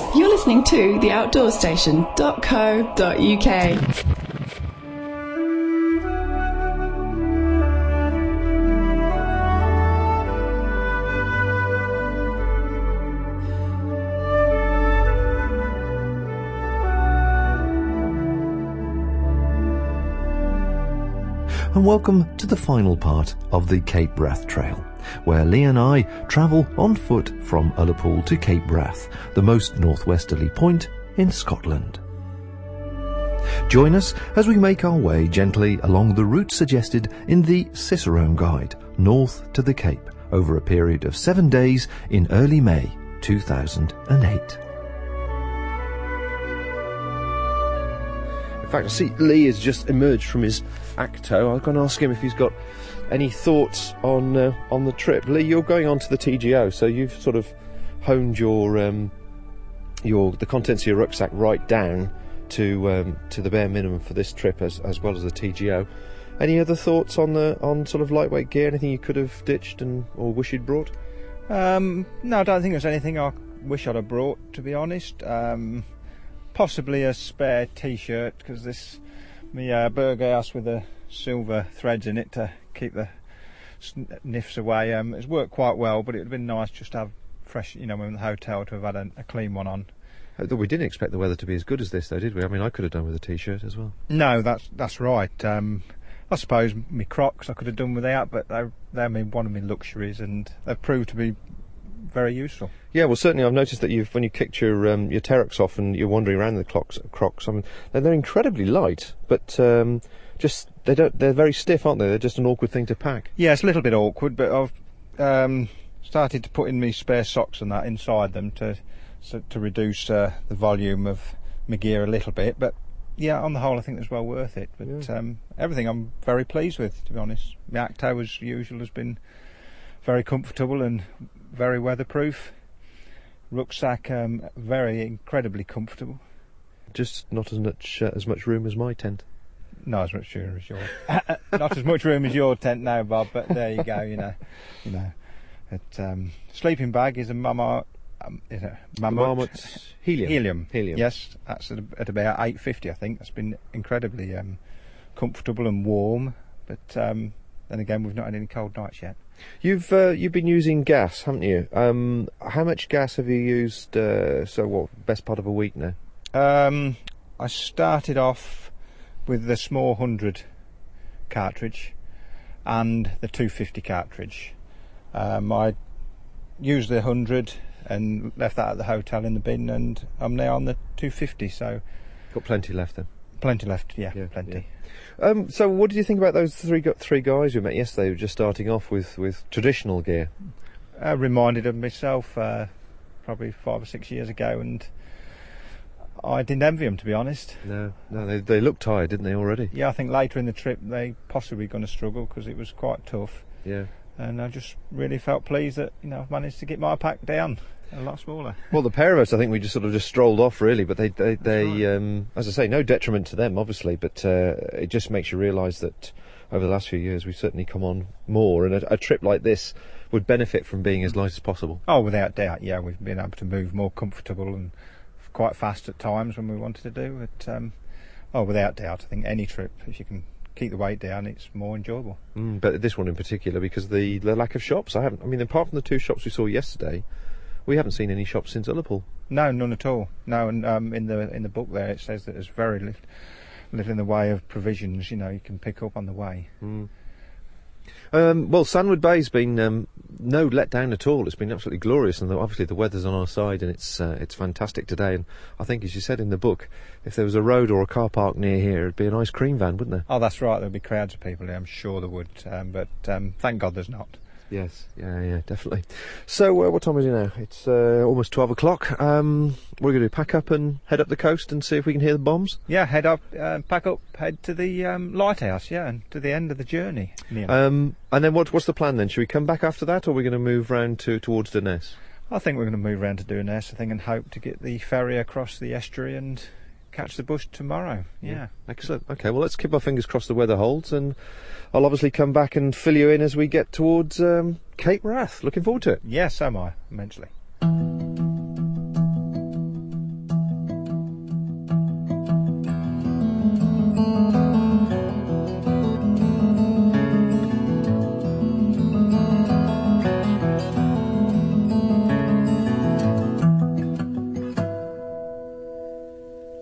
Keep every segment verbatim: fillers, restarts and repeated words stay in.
You're listening to the outdoor station dot co dot uk. And welcome to the final part of the Cape Wrath Trail, where Lee and I travel on foot from Ullapool to Cape Wrath, the most northwesterly point in Scotland. Join us as we make our way gently along the route suggested in the Cicerone Guide, north to the Cape, over a period of seven days in early May two thousand eight. In fact, I see Lee has just emerged from his Acto. I'm going to ask him if he's got any thoughts on uh, on the trip. Lee, you're going on to the T G O, so you've sort of honed your um, your the contents of your rucksack right down to um, to the bare minimum for this trip, as as well as the T G O. Any other thoughts on the on sort of lightweight gear? Anything you could have ditched and or wish you'd brought? Um, no, I don't think there's anything I wish I'd have brought, to be honest. Um, Possibly a spare T-shirt, because this my uh, Berghaus with the silver threads in it to keep the sniffs away. Um, it's worked quite well, but it would have been nice just to have fresh, you know, in the hotel to have had a, a clean one on. We didn't expect the weather to be as good as this, though, did we? I mean, I could have done with a T-shirt as well. No, that's that's right. Um, I suppose my Crocs I could have done without, but they're they're one of my luxuries, and they've proved to be very useful. Yeah, well, certainly I've noticed that you've when you kicked your um, your Terex off and you're wandering around the clocks, Crocs. I mean, they're, they're incredibly light, but um, just they don't. They're very stiff, aren't they? They're just an awkward thing to pack. Yeah, it's a little bit awkward, but I've um, started to put in me spare socks and that inside them to so, to reduce uh, the volume of my gear a little bit. But yeah, on the whole, I think it's well worth it. But yeah. um, everything I'm very pleased with, to be honest. My Acto, as usual, has been very comfortable and very weatherproof. Rucksack, um, very incredibly comfortable. Just not as much uh, as much room as my tent. Not as much room as your, not as much room as your tent now, Bob. But there you go. You know, you know. It, um, sleeping bag is a Marmot, um, is a Marmot, Marmot helium. Helium. Helium. Yes, that's at, at about eight fifty. I think that's been incredibly um, comfortable and warm. But um, then again, we've not had any cold nights yet. You've uh, you've been using gas, haven't you? Um, how much gas have you used? Uh, so what? Best part of a week now. Um, I started off with the small hundred cartridge and the two fifty cartridge. Um, I used the hundred and left that at the hotel in the bin, and I'm now on the two fifty. So got plenty left then. Plenty left, yeah, yeah plenty. Yeah. Um, so what did you think about those three three guys you met yesterday who were just starting off with, with traditional gear? I reminded of myself uh, probably five or six years ago, and I didn't envy them, to be honest. No, no, they, they looked tired, didn't they, already? Yeah, I think later in the trip they possibly going to struggle because it was quite tough. Yeah. And I just really felt pleased that, you know, I've managed to get my pack down a lot smaller. Well, the pair of us, I think we just sort of just strolled off, really. But they, they, they right. um, as I say, no detriment to them, obviously. But uh, it just makes you realise that over the last few years, we've certainly come on more. And a, a trip like this would benefit from being as light as possible. Oh, without doubt, yeah. We've been able to move more comfortable and quite fast at times when we wanted to do. But um, oh, without doubt, I think any trip, if you can keep the weight down, it's more enjoyable. Mm, but this one in particular, because the the lack of shops. I haven't. I mean, apart from the two shops we saw yesterday, we haven't seen any shops since Ullapool. No, none at all. No, and um, in the in the book there it says that there's very little, little in the way of provisions. You know, you can pick up on the way. Mm. Um, well, Sandwood Bay's been um, no letdown at all. It's been absolutely glorious, and the, obviously the weather's on our side, and it's uh, it's fantastic today. And I think, as you said in the book, if there was a road or a car park near here, it'd be a nice cream van, wouldn't there? Oh, that's right. There'd be crowds of people here. I'm sure there would, um, but um, thank God there's not. Yes, yeah, yeah, definitely. So, uh, what time is it now? It's uh, almost twelve o'clock. Um, what are we going to do? Pack up and head up the coast and see if we can hear the bombs? Yeah, head up, uh, pack up, head to the um, lighthouse, yeah, and to the end of the journey. Um, and then what, what's the plan then? Should we come back after that, or are we going to move round to towards Durness? I think we're going to move round to Durness, I think, and hope to get the ferry across the estuary and catch the bus tomorrow. Yeah. yeah. Excellent. Okay, well, let's keep our fingers crossed the weather holds, and I'll obviously come back and fill you in as we get towards um, Cape Wrath. Looking forward to it. Yes, so am I, immensely.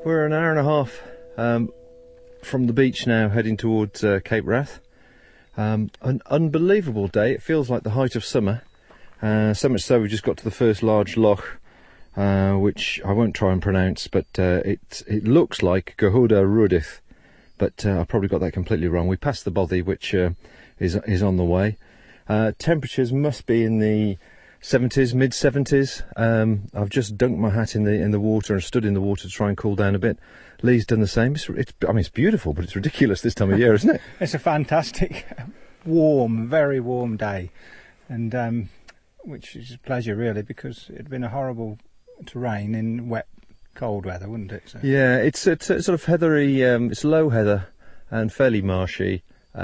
We're an hour and a half um, from the beach now, heading towards uh, Cape Wrath. Um, an unbelievable day. It feels like the height of summer. Uh, so much so we just got to the first large loch, uh, which I won't try and pronounce, but uh, it it looks like Gahuda Rudith, but uh, I probably got that completely wrong. We passed the bothy, which uh, is is on the way. Uh, temperatures must be in the seventies, mid seventies. Um, I've just dunked my hat in the in the water and stood in the water to try and cool down a bit. Lee's done the same. It's, it's I mean, it's beautiful, but it's ridiculous this time of year, isn't it? It's a fantastic, warm, very warm day, and um, which is a pleasure really, because it'd been a horrible terrain in wet, cold weather, wouldn't it? So. Yeah, it's it's a sort of heathery. Um, it's low heather and fairly marshy.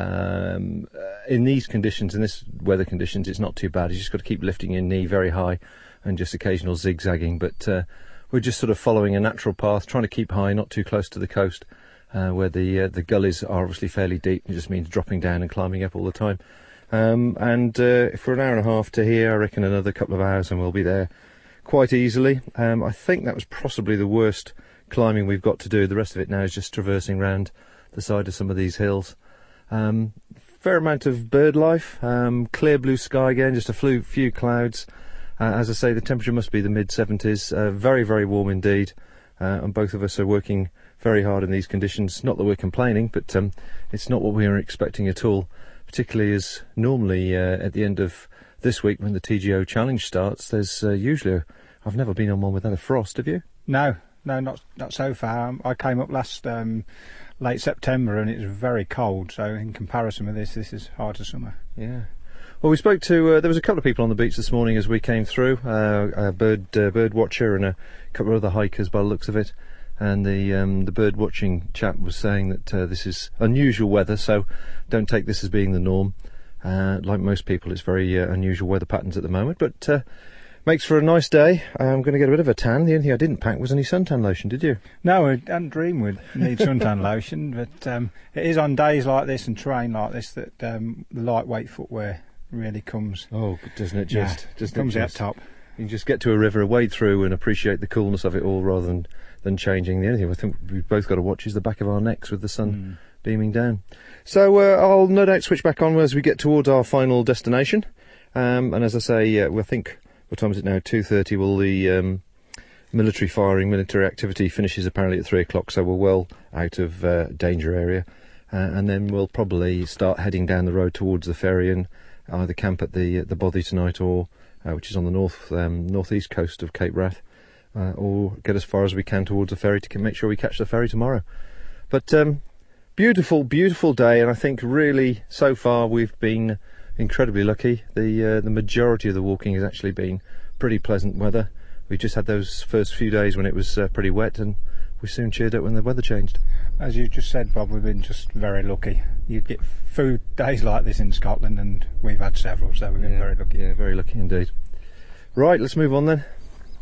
Um, uh, in these conditions, in this weather conditions, it's not too bad. You just got to keep lifting your knee very high and just occasional zigzagging. But uh, we're just sort of following a natural path, trying to keep high, not too close to the coast, uh, where the uh, the gullies are obviously fairly deep. It just means dropping down and climbing up all the time. Um, and uh, for an hour and a half to here, I reckon another couple of hours and we'll be there quite easily. Um, I think that was possibly the worst climbing we've got to do. The rest of it now is just traversing round the side of some of these hills. Um, fair amount of bird life, um, clear blue sky again, just a few, few clouds. Uh, as I say, the temperature must be the mid seventies, uh, very, very warm indeed. Uh, and both of us are working very hard in these conditions. Not that we're complaining, but um, it's not what we were expecting at all, particularly as normally uh, at the end of this week when the T G O Challenge starts, there's uh, usually, a, I've never been on one without a frost, have you? No, no, not not so far. Um, I came up last um, late September and it was very cold, so in comparison with this, this is hard as summer. Yeah. Well, we spoke to, uh, there was a couple of people on the beach this morning as we came through, uh, a bird uh, bird watcher and a couple of other hikers by the looks of it. And the um, the bird watching chap was saying that uh, this is unusual weather, so don't take this as being the norm. Uh, like most people, it's very uh, unusual weather patterns at the moment, but uh, makes for a nice day. I'm going to get a bit of a tan. The only thing I didn't pack was any suntan lotion, did you? No, I hadn't dreamed we'd need suntan lotion, but um, it is on days like this and terrain like this that um, the lightweight footwear really comes. Oh, doesn't it just? Yeah, just comes it out just, top. You can just get to a river, wade through and appreciate the coolness of it all rather than, than changing. The only thing I think we've both got to watch is the back of our necks with the sun mm. beaming down. So uh, I'll no doubt switch back on as we get towards our final destination. Um, and as I say, uh, I think, what time is it now? two thirty. Well, the um, military firing, military activity finishes apparently at three o'clock, so we're well out of uh, danger area. Uh, and then we'll probably start heading down the road towards the ferry and either camp at the the bothy tonight, or uh, which is on the north um, northeast coast of Cape Wrath, uh, or get as far as we can towards the ferry to make sure we catch the ferry tomorrow. But um, beautiful, beautiful day, and I think really so far we've been incredibly lucky. The uh, the majority of the walking has actually been pretty pleasant weather. We just had those first few days when it was uh, pretty wet, and we soon cheered up when the weather changed. As you just said, Bob, we've been just very lucky. You'd get food days like this in Scotland, and we've had several, so we've been yeah, very lucky. Yeah, very lucky indeed. Right, let's move on then.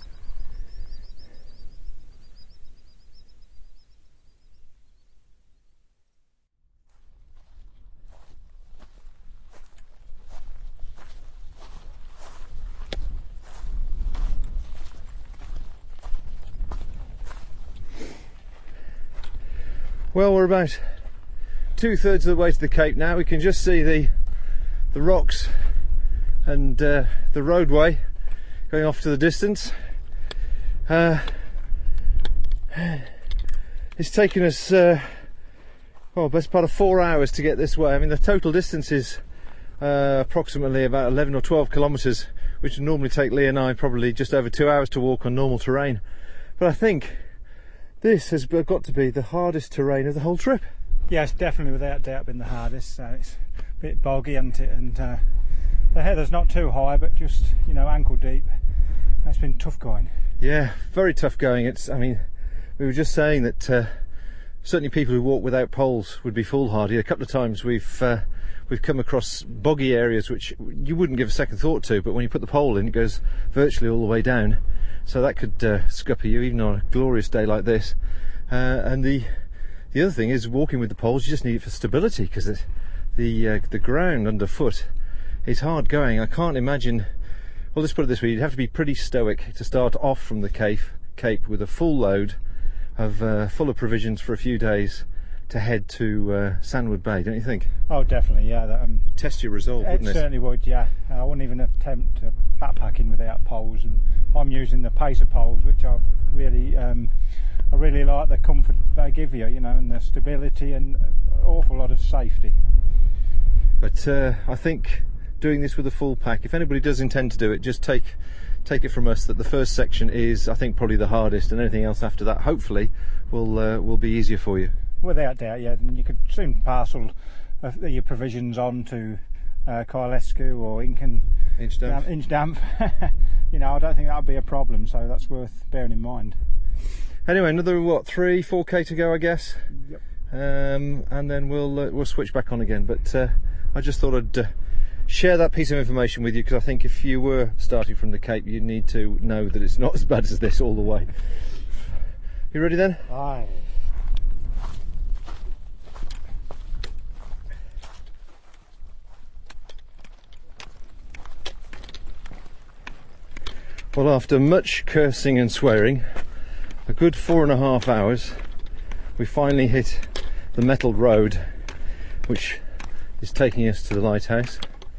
Well, we're about two-thirds of the way to the Cape now. We can just see the the rocks and uh, the roadway going off to the distance. Uh, it's taken us uh, well, best part of four hours to get this way. I mean, the total distance is uh, approximately about eleven or twelve kilometres, which would normally take Lee and I probably just over two hours to walk on normal terrain. But I think this has got to be the hardest terrain of the whole trip. Yes, definitely, without doubt, been the hardest. So it's a bit boggy, isn't it? And uh, the heather's not too high, but just, you know, ankle deep. That's been tough going. Yeah, very tough going. It's, I mean, we were just saying that uh, certainly people who walk without poles would be foolhardy. A couple of times we've uh, we've come across boggy areas which you wouldn't give a second thought to, but when you put the pole in, it goes virtually all the way down. So that could uh, scupper you even on a glorious day like this. Uh, and the the other thing is, walking with the poles, you just need it for stability, because the the, uh, the ground underfoot is hard going. I can't imagine. Well, let's put it this way: you'd have to be pretty stoic to start off from the Cape Cape with a full load, of uh, full of provisions for a few days to head to uh, Sandwood Bay, don't you think? Oh, definitely, yeah. That, um, Test your resolve, it wouldn't it? certainly would, yeah. I wouldn't even attempt uh, backpacking without poles, and I'm using the Pacer poles, which I've really, um, I really like the comfort they give you, you know, and the stability and an awful lot of safety. But uh, I think doing this with a full pack, if anybody does intend to do it, just take take it from us that the first section is, I think, probably the hardest, and anything else after that, hopefully, will uh, will be easier for you. Without doubt, yeah. And you could soon parcel uh, your provisions on to uh, Kylescu or Incan Inchdamp. Inchdamp. You know, I don't think that would be a problem, so that's worth bearing in mind. Anyway, another what, three, four k to go, I guess. Yep. Um, and then we'll uh, we'll switch back on again. But uh, I just thought I'd uh, share that piece of information with you, because I think if you were starting from the Cape, you need to know that it's not as bad as this all the way. You ready then? Aye. Well, after much cursing and swearing, a good four and a half hours, we finally hit the metalled road, which is taking us to the lighthouse.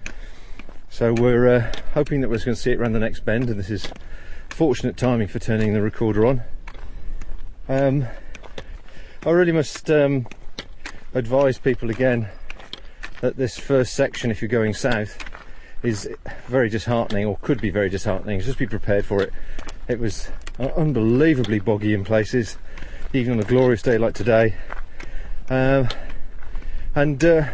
So we're uh, hoping that we're going to see it around the next bend, and this is fortunate timing for turning the recorder on. Um, I really must um, advise people again that this first section, if you're going south, is very disheartening, or could be very disheartening. Just be prepared for it. It was unbelievably boggy in places, even on a glorious day like today, um, and uh,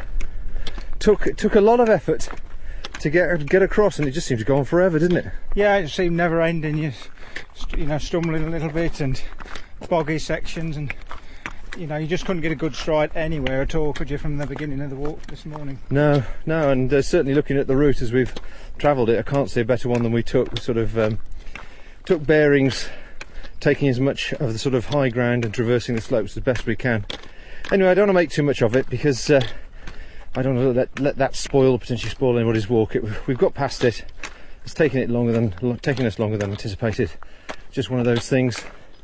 took took a lot of effort to get get across, and it just seemed to go on forever, didn't it? Yeah, it seemed never ending. You, you know, stumbling a little bit and boggy sections, and you know, you just couldn't get a good stride anywhere at all, could you, from the beginning of the walk this morning? No, no, and uh, certainly looking at the route as we've travelled it, I can't see a better one than we took. We sort of um, took bearings, taking as much of the sort of high ground and traversing the slopes as best we can. Anyway, I don't want to make too much of it, because uh, I don't want to let, let that spoil, potentially spoil anybody's walk. It, we've got past it. It's taken it longer than taking us longer than anticipated. Just one of those things.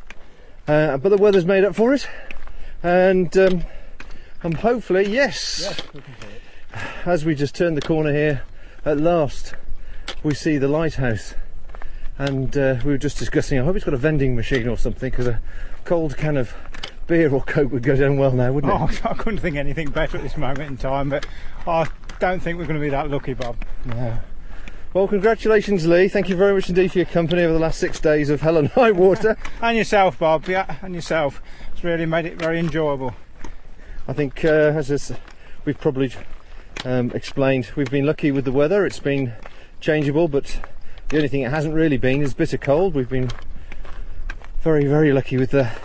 Uh, but the weather's made up for it. And um, and hopefully, yes, Yes, we can see it. As we just turn the corner here, at last we see the lighthouse. And uh, we were just discussing, I hope it's got a vending machine or something, because a cold can of beer or Coke would go down well now, wouldn't it? Oh, I couldn't think anything better at this moment in time, but I don't think we're going to be that lucky, Bob. No. Well, congratulations, Lee. Thank you very much indeed for your company over the last six days of hell and high water. And yourself, Bob, yeah, and yourself. It's really made it very enjoyable. I think, uh, as is, we've probably um, explained, we've been lucky with the weather. It's been changeable, but the only thing it hasn't really been is bitter cold. We've been very, very lucky with the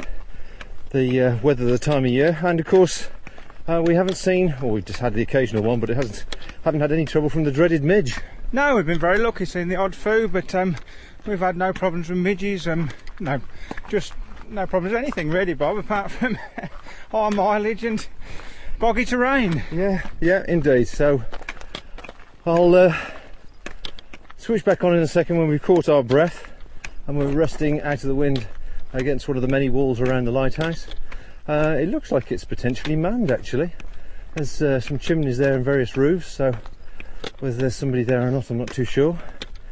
the uh, weather the time of year, and of course uh, we haven't seen, or we've just had the occasional one, but it hasn't haven't had any trouble from the dreaded midge. No, we've been very lucky seeing the odd food, but um, we've had no problems with midges. Um, no, just no problems with anything really, Bob, apart from high mileage and boggy terrain. Yeah, yeah, indeed. So I'll uh, switch back on in a second when we've caught our breath and we're resting out of the wind against one of the many walls around the lighthouse. Uh, it looks like it's potentially manned, actually. There's uh, some chimneys there and various roofs, so whether there's somebody there or not, I'm not too sure.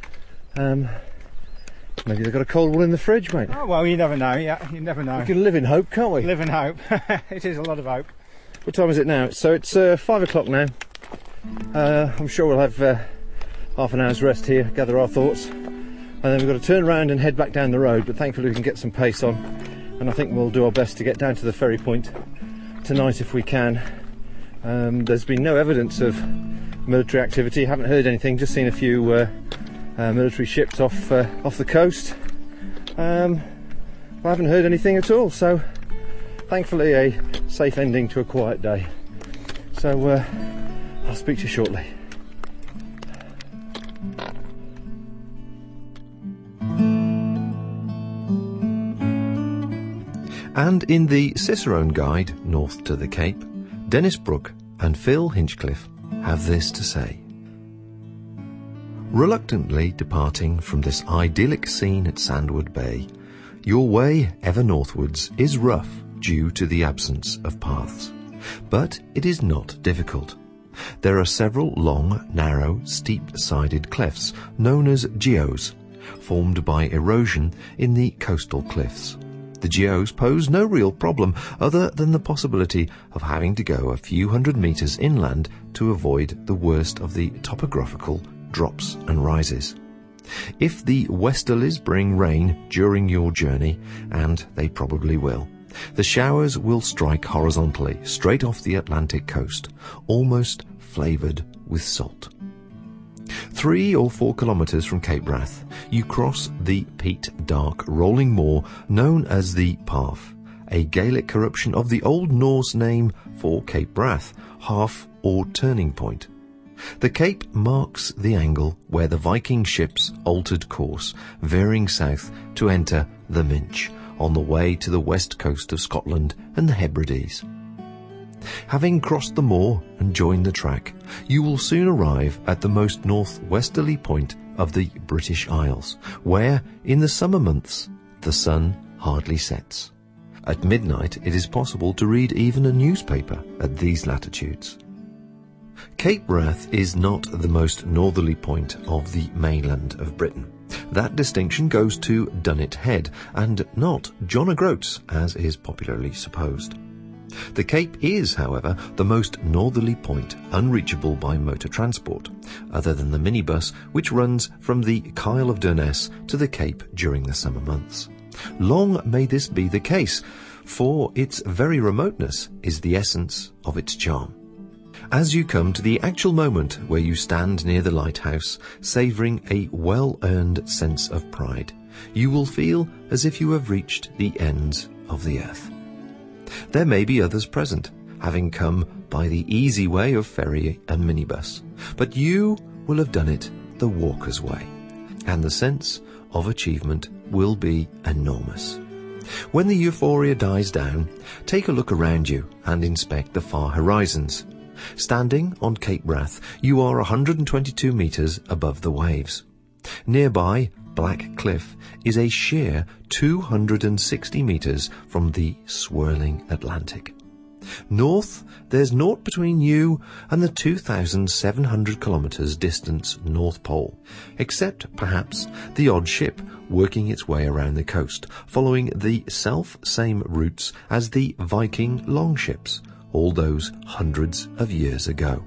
Um, maybe they've got a cold one in the fridge, mate. Oh, well, you never know, yeah, you never know. We can live in hope, can't we? Live in hope. It is a lot of hope. What time is it now? So it's uh, five o'clock now. Uh, I'm sure we'll have uh, half an hour's rest here, gather our thoughts, and then we've got to turn around and head back down the road, but thankfully we can get some pace on, and I think we'll do our best to get down to the ferry point tonight if we can. Um, there's been no evidence of military activity, haven't heard anything, just seen a few uh, uh, military ships off uh, off the coast. Um, I haven't heard anything at all, so thankfully a safe ending to a quiet day. So uh, I'll speak to you shortly. And in the Cicerone Guide North to the Cape, Dennis Brooke and Phil Hinchcliffe have this to say. Reluctantly departing from this idyllic scene at Sandwood Bay, Your way ever northwards is rough due to the absence of paths, but it is not difficult. There are several long, narrow, steep-sided clefts known as geodes, formed by erosion in the coastal cliffs. The geodes pose no real problem other than the possibility of having to go a few hundred metres inland to avoid the worst of the topographical drops and rises. If the westerlies bring rain during your journey, and they probably will, the showers will strike horizontally straight off the Atlantic coast, almost flavoured with salt. Three or four kilometres from Cape Wrath, you cross the peat dark rolling moor known as the Parf, a Gaelic corruption of the Old Norse name for Cape Wrath, half or turning point. The cape marks the angle where the Viking ships altered course, veering south to enter the Minch, on the way to the west coast of Scotland and the Hebrides. Having crossed the moor and joined the track, you will soon arrive at the most northwesterly point of the British Isles, where, in the summer months, the sun hardly sets. At midnight it is possible to read even a newspaper at these latitudes. Cape Wrath is not the most northerly point of the mainland of Britain. That distinction goes to Dunnet Head, and not John O'Groats, as is popularly supposed. The Cape is, however, the most northerly point unreachable by motor transport, other than the minibus which runs from the Kyle of Durness to the Cape during the summer months. Long may this be the case, for its very remoteness is the essence of its charm. As you come to the actual moment where you stand near the lighthouse, savouring a well-earned sense of pride, you will feel as if you have reached the ends of the earth. There may be others present, having come by the easy way of ferry and minibus, but you will have done it the walker's way, and the sense of achievement will be enormous. When the euphoria dies down, take a look around you and inspect the far horizons. Standing on Cape Wrath, you are one hundred twenty-two metres above the waves. Nearby, Black Cliff is a sheer two hundred sixty metres from the swirling Atlantic. North, there's naught between you and the two thousand seven hundred kilometres distance North Pole, except perhaps the odd ship working its way around the coast, following the self-same routes as the Viking longships, all those hundreds of years ago.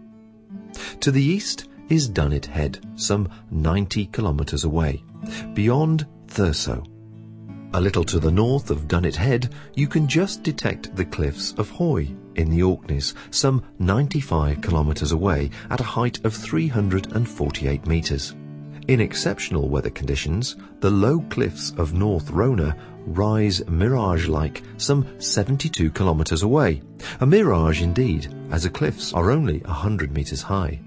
To the east is Dunnet Head, some ninety kilometres away, beyond Thurso. A little to the north of Dunnet Head, you can just detect the cliffs of Hoy in the Orkneys, some ninety-five kilometres away at a height of three hundred forty-eight metres. In exceptional weather conditions, the low cliffs of North Rona rise mirage-like some seventy-two kilometres away. A mirage indeed, as the cliffs are only one hundred metres high.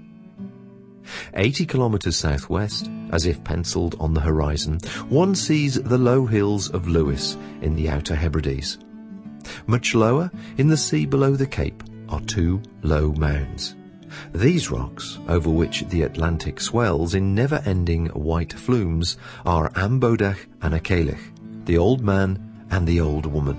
eighty kilometres southwest, as if pencilled on the horizon, one sees the low hills of Lewis in the Outer Hebrides. Much lower, in the sea below the Cape, are two low mounds. These rocks, over which the Atlantic swells in never-ending white flumes, are Ambodach and Acalich, the old man and the old woman.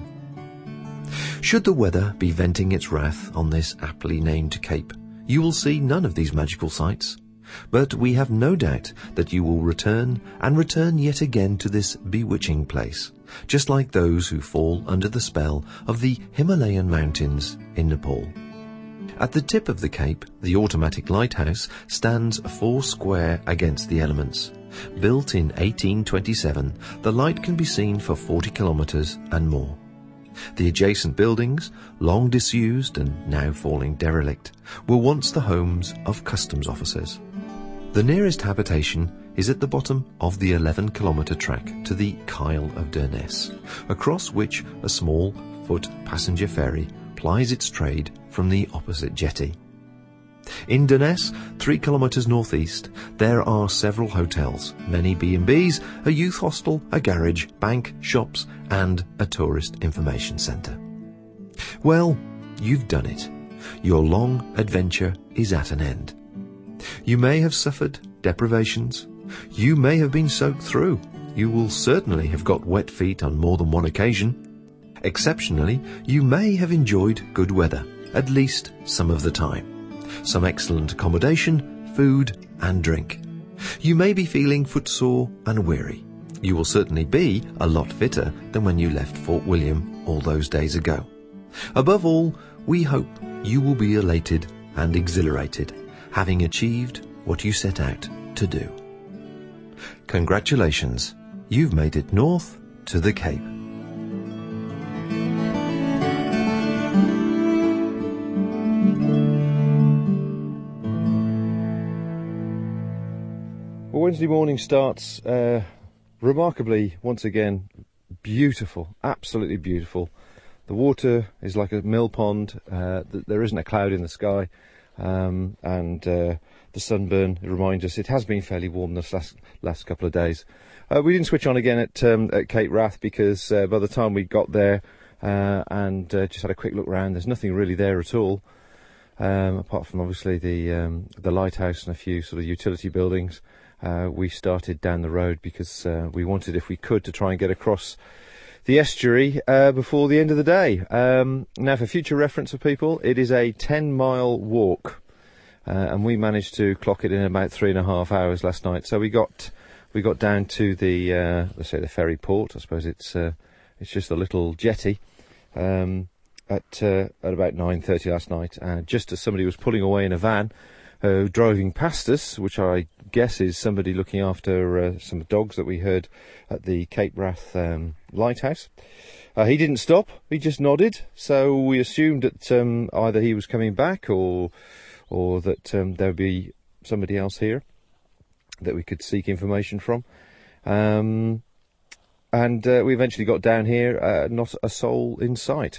Should the weather be venting its wrath on this aptly named cape, you will see none of these magical sights. But we have no doubt that you will return and return yet again to this bewitching place, just like those who fall under the spell of the Himalayan mountains in Nepal. At the tip of the cape, the automatic lighthouse stands four square against the elements. Built in eighteen twenty-seven, the light can be seen for forty kilometres and more. The adjacent buildings, long disused and now falling derelict, were once the homes of customs officers. The nearest habitation is at the bottom of the eleven kilometre track to the Kyle of Durness, across which a small foot passenger ferry plies its trade from the opposite jetty. In Durness, three kilometres northeast, there are several hotels, many B and Bs, a youth hostel, a garage, bank, shops, and a tourist information centre. Well, you've done it. Your long adventure is at an end. You may have suffered deprivations. You may have been soaked through. you will certainly have got wet feet on more than one occasion. Exceptionally, you may have enjoyed good weather, at least some of the time. Some excellent accommodation, food and drink. You may be feeling footsore and weary. You will certainly be a lot fitter than when you left Fort William all those days ago. Above all, we hope you will be elated and exhilarated, having achieved what you set out to do. Congratulations, you've made it north to the Cape. Well, Wednesday morning starts uh, remarkably, once again, beautiful, absolutely beautiful. The water is like a mill pond, uh, th- there isn't a cloud in the sky, um, and uh, the sunburn reminds us it has been fairly warm this last, last couple of days. Uh, we didn't switch on again at, um, at Cape Wrath because uh, by the time we got there uh, and uh, just had a quick look round, there's nothing really there at all, um, apart from obviously the, um, the lighthouse and a few sort of utility buildings. Uh, we started down the road because uh, we wanted, if we could, to try and get across the estuary uh, before the end of the day. Um, now, for future reference for people, it is a ten mile walk, uh, and we managed to clock it in about three and a half hours last night. So we got we got down to the uh, let's say the ferry port. I suppose it's uh, it's just a little jetty um, at uh, at about nine thirty last night, and just as somebody was pulling away in a van. Uh, driving past us, which I guess is somebody looking after uh, some dogs that we heard at the Cape Wrath um, lighthouse. Uh, he didn't stop, he just nodded, so we assumed that um, either he was coming back or or that um, there would be somebody else here that we could seek information from. Um, and uh, we eventually got down here, uh, not a soul in sight.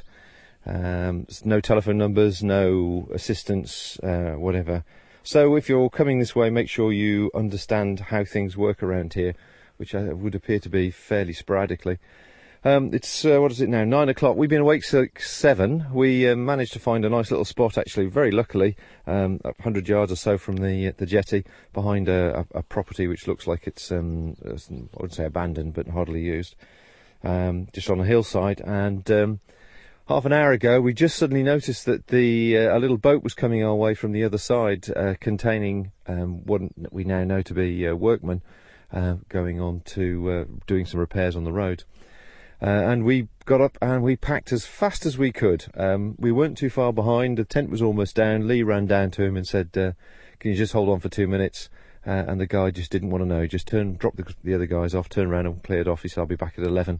Um, no telephone numbers, no assistance, uh, whatever. So if you're coming this way, make sure you understand how things work around here, which uh, would appear to be fairly sporadically. Um, it's, uh, what is it now, nine o'clock. We've been awake since seven. We uh, managed to find a nice little spot, actually, very luckily, um, a hundred yards or so from the the jetty, behind a, a, a property which looks like it's, um, I wouldn't say abandoned, but hardly used, um, just on a hillside. And um, half an hour ago, we just suddenly noticed that the uh, a little boat was coming our way from the other side, uh, containing um, what we now know to be uh, workmen uh, going on to uh, doing some repairs on the road. Uh, and we got up and we packed as fast as we could. Um, we weren't too far behind. The tent was almost down. Lee ran down to him and said, uh, "Can you just hold on for two minutes?" Uh, and the guy just didn't want to know. He just turned, dropped the, the other guys off, turned around and cleared off. He said, "I'll be back at eleven."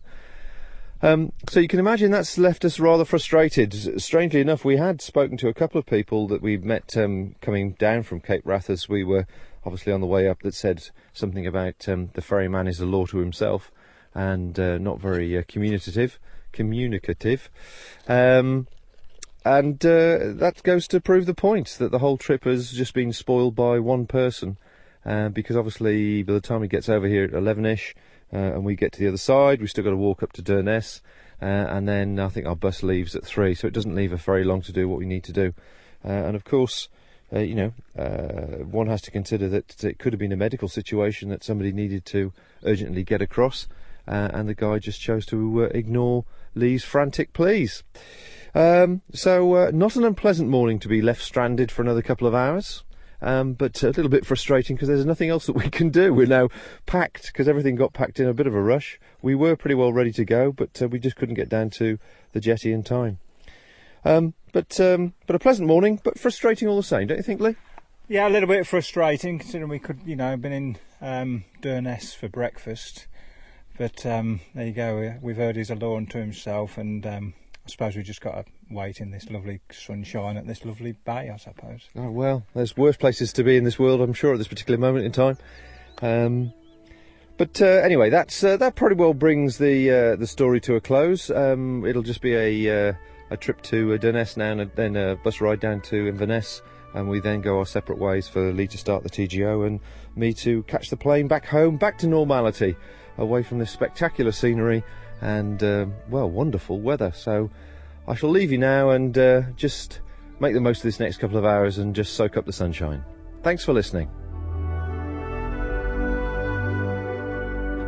Um, so you can imagine that's left us rather frustrated. Strangely enough, we had spoken to a couple of people that we met um, coming down from Cape Wrath as we were obviously on the way up, that said something about um, the ferryman is a law to himself and uh, not very uh, communicative. Communicative. Um, and uh, that goes to prove the point that the whole trip has just been spoiled by one person. Uh, because obviously by the time he gets over here at eleven-ish, Uh, and we get to the other side, we've still got to walk up to Durness, uh, and then I think our bus leaves at three, so it doesn't leave us very long to do what we need to do. Uh, and of course, uh, you know, uh, one has to consider that it could have been a medical situation that somebody needed to urgently get across, uh, and the guy just chose to uh, ignore Lee's frantic pleas. Um, so, uh, not an unpleasant morning to be left stranded for another couple of hours. Um, but a little bit frustrating because there's nothing else that we can do. We're now packed because everything got packed in a bit of a rush. We were pretty well ready to go, but uh, we just couldn't get down to the jetty in time. Um, but um, but a pleasant morning, but frustrating all the same, don't you think, Lee? Yeah, a little bit frustrating considering we could, you know, been in um, Durness for breakfast. But um, there you go. We've heard he's a law unto himself, and um, I suppose we just got to wait in this lovely sunshine at this lovely bay, I suppose. Oh, well, there's worse places to be in this world, I'm sure, at this particular moment in time. Um, but uh, anyway, that's uh, that probably well brings the uh, the story to a close. Um, it'll just be a uh, a trip to uh, Durness now, and then a bus ride down to Inverness, and we then go our separate ways for Lee to start the T G O and me to catch the plane back home, back to normality, away from this spectacular scenery and, uh, well, wonderful weather. So I shall leave you now and uh, just make the most of this next couple of hours and just soak up the sunshine. Thanks for listening.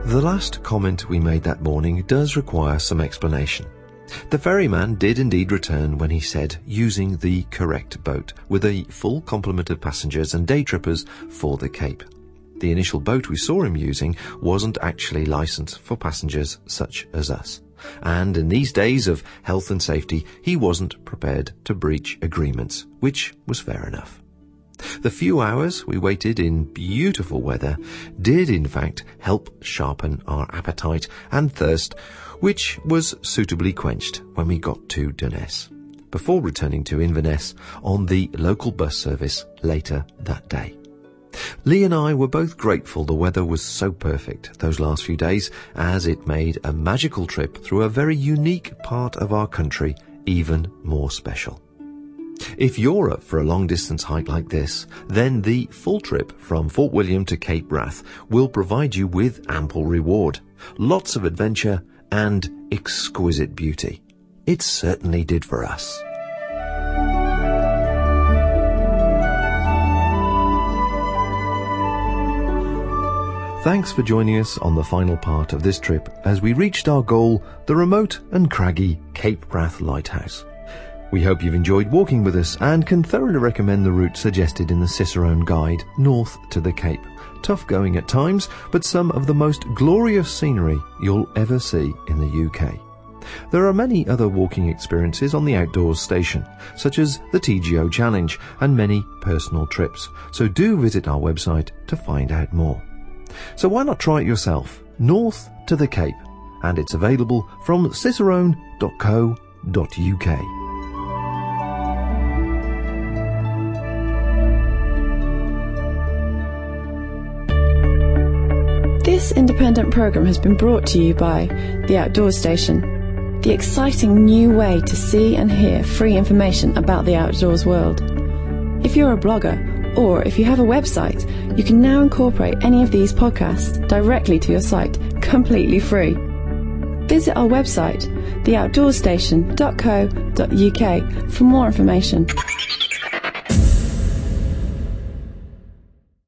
The last comment we made that morning does require some explanation. The ferryman did indeed return when he said using the correct boat, with a full complement of passengers and day trippers for the Cape. The initial boat we saw him using wasn't actually licensed for passengers such as us. And in these days of health and safety, he wasn't prepared to breach agreements, which was fair enough. The few hours we waited in beautiful weather did in fact help sharpen our appetite and thirst, which was suitably quenched when we got to Durness, before returning to Inverness on the local bus service later that day. Lee and I were both grateful the weather was so perfect those last few days, as it made a magical trip through a very unique part of our country even more special. If you're up for a long-distance hike like this, then the full trip from Fort William to Cape Wrath will provide you with ample reward, lots of adventure and exquisite beauty. It certainly did for us. Thanks for joining us on the final part of this trip as we reached our goal, the remote and craggy Cape Wrath Lighthouse. We hope you've enjoyed walking with us and can thoroughly recommend the route suggested in the Cicerone Guide north to the Cape. Tough going at times, but some of the most glorious scenery you'll ever see in the U K. There are many other walking experiences on the Outdoors station, such as the T G O Challenge and many personal trips, so do visit our website to find out more. So why not try it yourself, north to the Cape, and it's available from cicerone dot co dot U K. This independent programme has been brought to you by The Outdoors Station, the exciting new way to see and hear free information about the outdoors world. If you're a blogger, or if you have a website, you can now incorporate any of these podcasts directly to your site, completely free. Visit our website, the outdoors station dot co dot U K, for more information.